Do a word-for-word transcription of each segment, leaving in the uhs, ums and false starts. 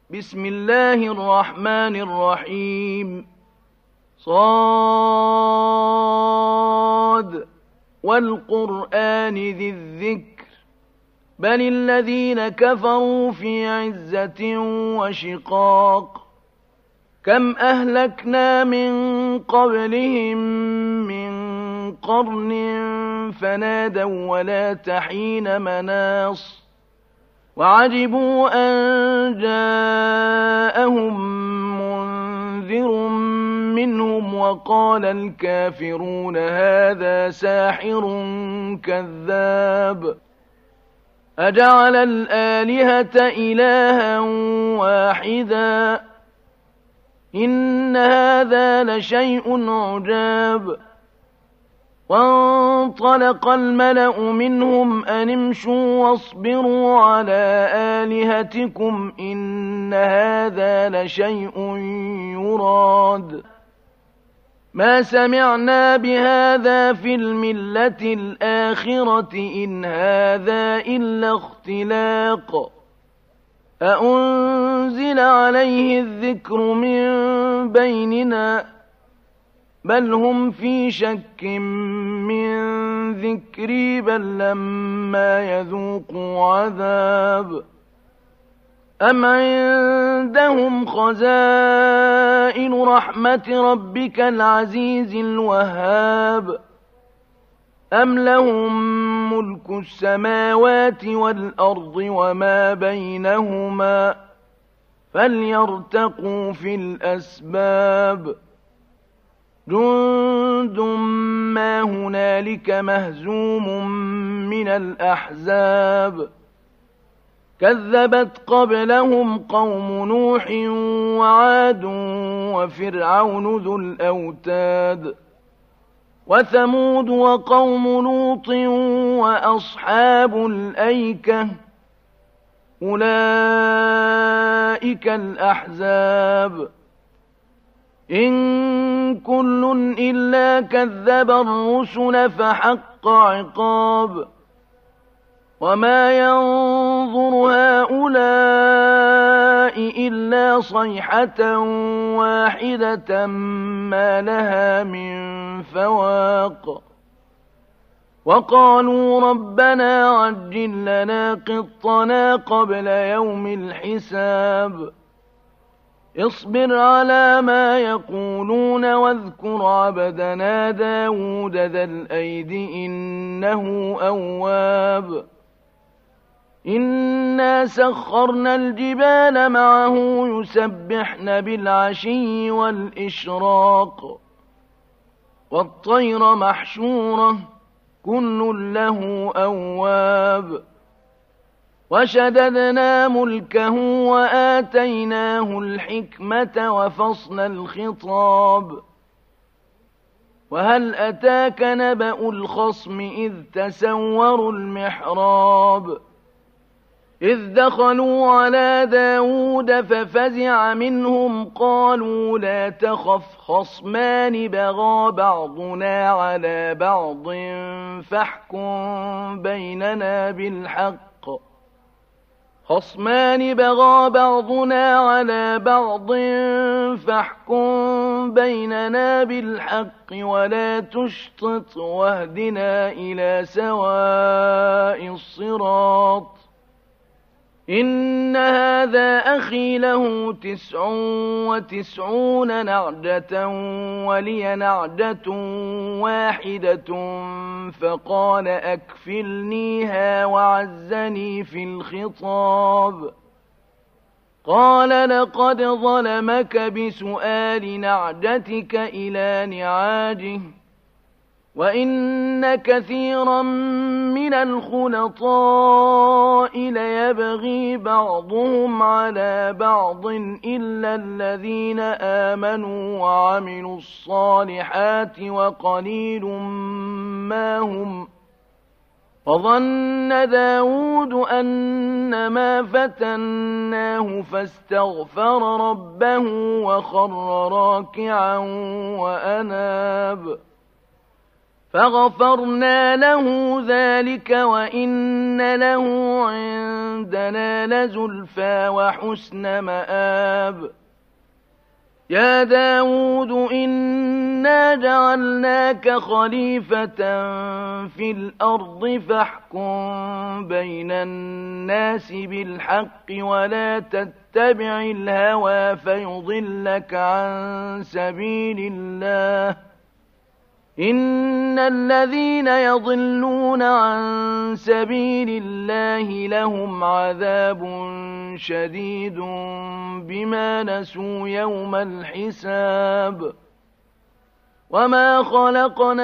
بسم الله الرحمن الرحيم صاد والقرآن ذي الذكر بل الذين كفروا في عزة وشقاق كم أهلكنا من قبلهم من قرن فنادوا ولا تحين مناص وعجبوا أن جاءهم منذر منهم وقال الكافرون هذا ساحر كذاب أجعل الآلهة إلها واحدا إن هذا لشيء عجاب وانطلق الملأ منهم أن امشوا واصبروا على آلهتكم إن هذا لشيء يراد ما سمعنا بهذا في الملة الآخرة إن هذا إلا اختلاق أأنزل عليه الذكر من بيننا بل هم في شك من ذكري بل لما يذوقوا عذاب أم عندهم خزائن رحمة ربك العزيز الوهاب أم لهم ملك السماوات والأرض وما بينهما فليرتقوا في الأسباب جند ما هنالك مهزوم من الأحزاب كذبت قبلهم قوم نوح وعاد وفرعون ذو الأوتاد وثمود وقوم لوط وأصحاب الأيكة أولئك الأحزاب إن كل إلا كذب الرسل فحق عقاب وما ينظر هؤلاء إلا صيحة واحدة ما لها من فواق وقالوا ربنا عجل لنا قطنا قبل يوم الحساب اصبر على ما يقولون واذكر عبدنا داود ذا الأيد إنه أواب إنا سخرنا الجبال معه يسبحن بالعشي والإشراق والطير محشورة كل له أواب وشددنا ملكه وآتيناه الحكمة وفصل الخطاب وهل أتاك نبأ الخصم إذ تسوروا المحراب إذ دخلوا على داود ففزع منهم قالوا لا تخف خصمان بغى بعضنا على بعض فاحكم بيننا بالحق خصمان بغى بعضنا على بعض فاحكم بيننا بالحق ولا تشطط واهدنا إلى سواء الصراط إن هذا أخي له تسع وتسعون نعجة ولي نعجة واحدة فقال أكفلنيها وعزني في الخطاب قال لقد ظلمك بسؤال نعجتك إلى نعاجه وإن كثيرا من الخلطاء ليبغي بعضهم على بعض إلا الذين آمنوا وعملوا الصالحات وقليل ما هم وظن داود أنما فتناه فاستغفر ربه وخر راكعا وأناب فغفرنا له ذلك وإن له عندنا لزلفى وحسن مآب. يا داود إنا جعلناك خليفة في الأرض فاحكم بين الناس بالحق ولا تتبع الهوى فيضلك عن سبيل الله. إن الذين يضلون عن سبيل الله لهم عذاب شديد بما نسوا يوم الحساب. وما خلقنا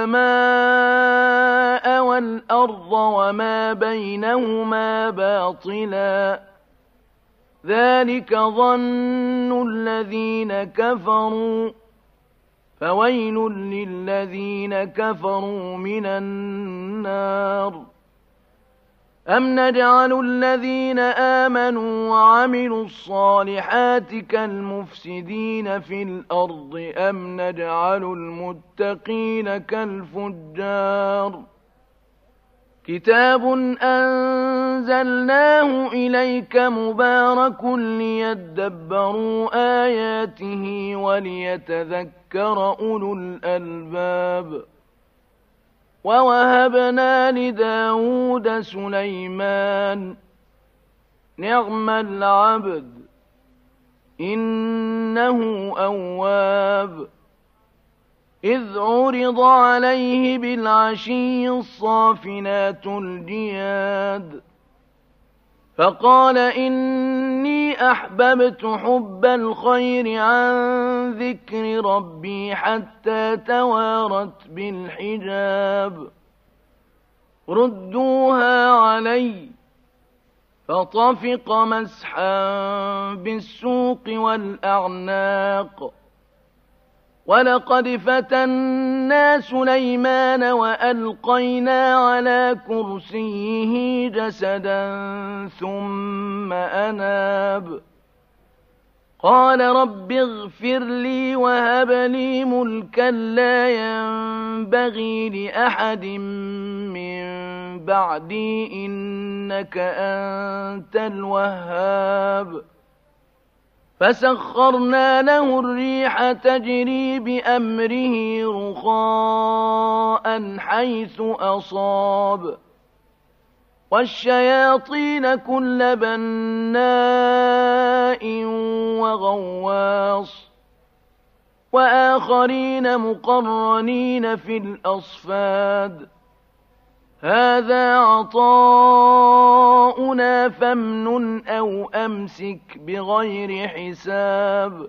السماء والأرض وما بينهما باطلا ذلك ظن الذين كفروا فويل للذين كفروا من النار. أم نجعل الذين آمنوا وعملوا الصالحات كالمفسدين في الأرض أم نجعل المتقين كالفجار. كتاب أنزلناه إليك مبارك ليدبروا آياته وليتذكر أولو الألباب. ووهبنا لداود سليمان نعم العبد إنه أواب. إذ عرض عليه بالعشي الصافنات الجياد فقال إني أحببت حب الخير عن ذكر ربي حتى توارت بالحجاب. ردوها علي فطفق مسحا بالسوق والأعناق. ولقد فتنا سليمان وألقينا على كرسيه جسدا ثم أناب. قال رب اغفر لي وهب لي ملكا لا ينبغي لأحد من بعدي إنك أنت الوهاب. فسخرنا له الريح تجري بأمره رخاء حيث أصاب والشياطين كل بناء وغواص وآخرين مقرنين في الأصفاد. هذا عطاؤنا فامنن أو أمسك بغير حساب.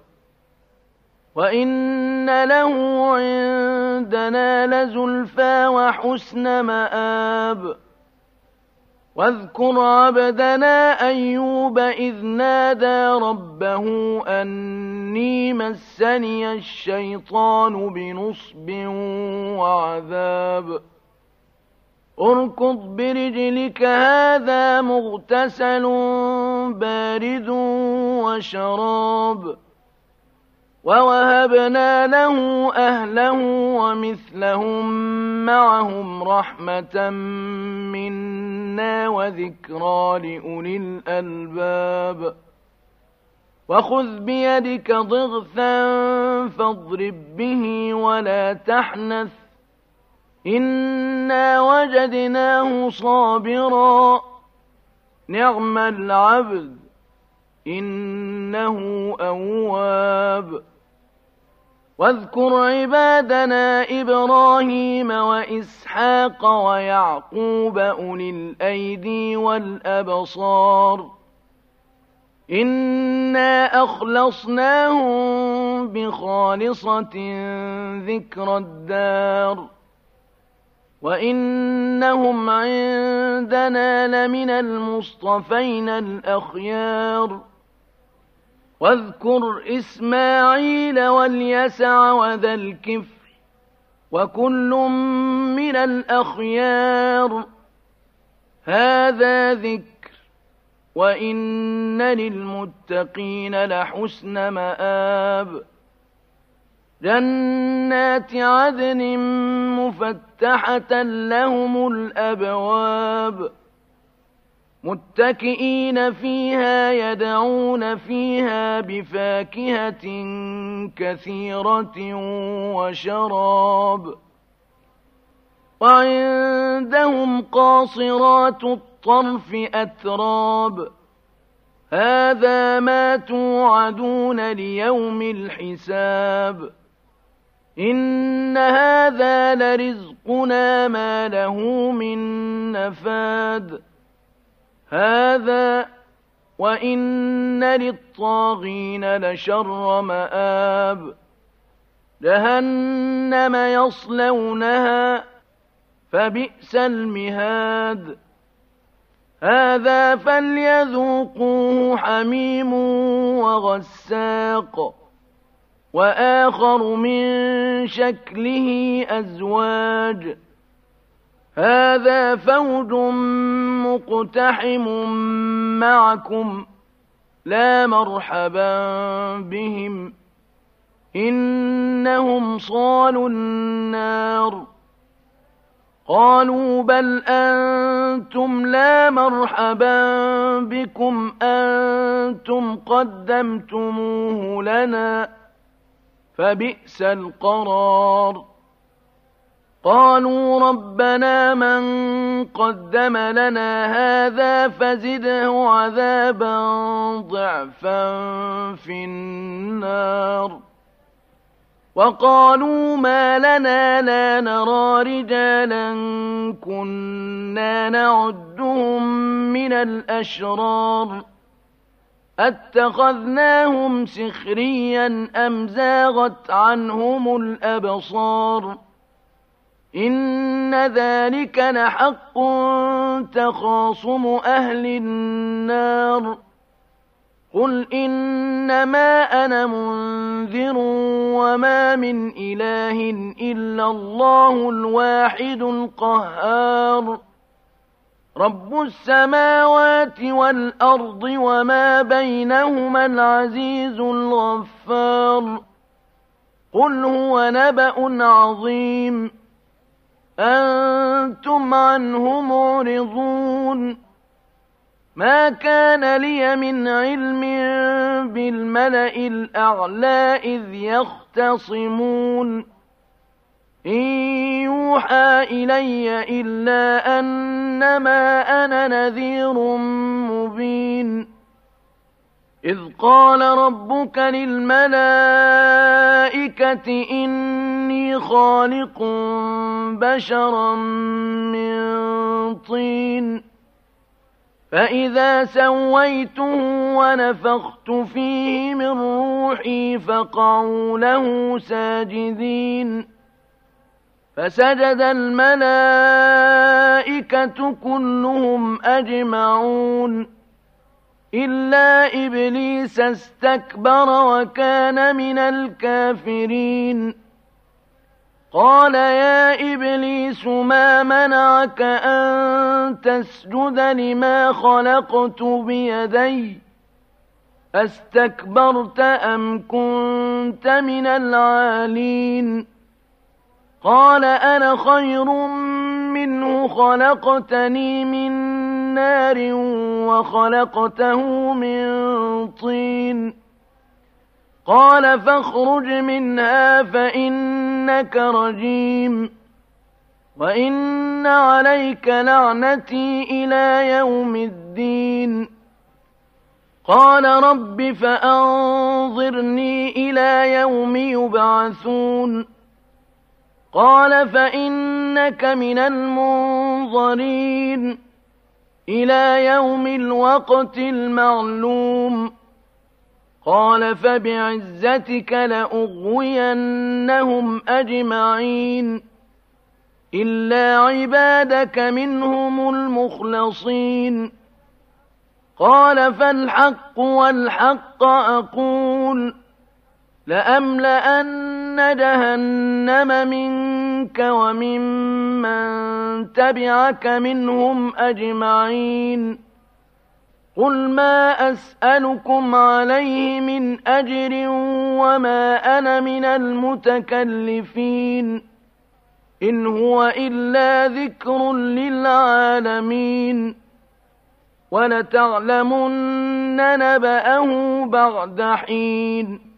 وإن له عندنا لزلفى وحسن مآب. واذكر عبدنا أيوب إذ نادى ربه أني مسني الشيطان بنصب وعذاب. اركض برجلك هذا مغتسل بارد وشراب. ووهبنا له أهله ومثلهم معهم رحمة منا وذكرى لأولي الألباب. وخذ بيدك ضغثا فاضرب به ولا تحنث إنا وجدناه صابرا نعم العبد إنه أواب. واذكر عبادنا إبراهيم وإسحاق ويعقوب أولي الأيدي والأبصار إنا أخلصناهم بخالصة ذكر الدار وإنهم عندنا لمن المصطفين الأخيار. واذكر إسماعيل واليسع وذا الكفل وكل من الأخيار. هذا ذكر وإن للمتقين لحسن مآب. جنات عدن مفتحة لهم الأبواب متكئين فيها يدعون فيها بفاكهة كثيرة وشراب وعندهم قاصرات الطرف أتراب هذا ما توعدون ليوم الحساب إن هذا لرزقنا ما له من نفاد هذا وإن للطاغين لشر مآب جهنم يصلونها فبئس المهاد هذا فليذوقوه حميم وغساق وآخر من شكله أزواج هذا فوج مقتحم معكم لا مرحبا بهم إنهم صالوا النار قالوا بل أنتم لا مرحبا بكم أنتم قدمتموه لنا فبئس القرار قالوا ربنا من قدم لنا هذا فزده عذابا ضعفا في النار وقالوا ما لنا لا نرى رجالا كنا نعدهم من الأشرار أتخذناهم سخريا أم زاغت عنهم الأبصار إن ذلك لحق تخاصم أهل النار قل إنما أنا منذر وما من إله إلا الله الواحد القهار رب السماوات والأرض وما بينهما العزيز الغفار قل هو نبأ عظيم أنتم عنه معرضون ما كان لي من علم بالملأ الأعلى إذ يختصمون إن يوحى إلي إلا أنما أنا نذير مبين إذ قال ربك للملائكة إني خالق بشرا من طين فإذا سويته ونفخت فيه من روحي فقعوا له ساجدين فسجد الملائكة كلهم أجمعون إلا إبليس استكبر وكان من الكافرين قال يا إبليس ما منعك أن تسجد لما خلقت بيدي أستكبرت أم كنت من العالين قال أنا خير منه خلقتني من نار وخلقته من طين قال فاخرج منها فإنك رجيم وإن عليك لعنتي إلى يوم الدين قال رب فأنظرني إلى يوم يبعثون قال فإنك من المنظرين إلى يوم الوقت المعلوم قال فبعزتك لأغوينهم أجمعين إلا عبادك منهم المخلصين قال فالحق والحق أقول لأملأن جهنم منك وممن تبعك منهم أجمعين قل ما أسألكم عليه من أجر وما أنا من المتكلفين إن هو إلا ذكر للعالمين ولتعلمن نبأه بعد حين